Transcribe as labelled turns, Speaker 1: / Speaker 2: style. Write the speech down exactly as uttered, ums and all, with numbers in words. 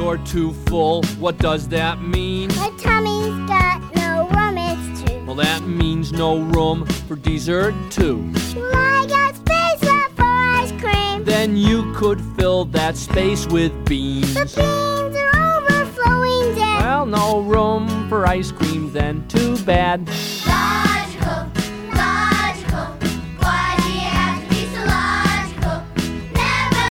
Speaker 1: you're too full. What does that mean?
Speaker 2: My tummy's got no room, it's true.
Speaker 1: Well, that means no room for dessert too.
Speaker 2: Well, I got space left for ice cream.
Speaker 1: Then you could fill that space with beans.
Speaker 2: The beans are overflowing, Dad.
Speaker 1: Well, no room for ice cream then. Too bad.
Speaker 2: Bye.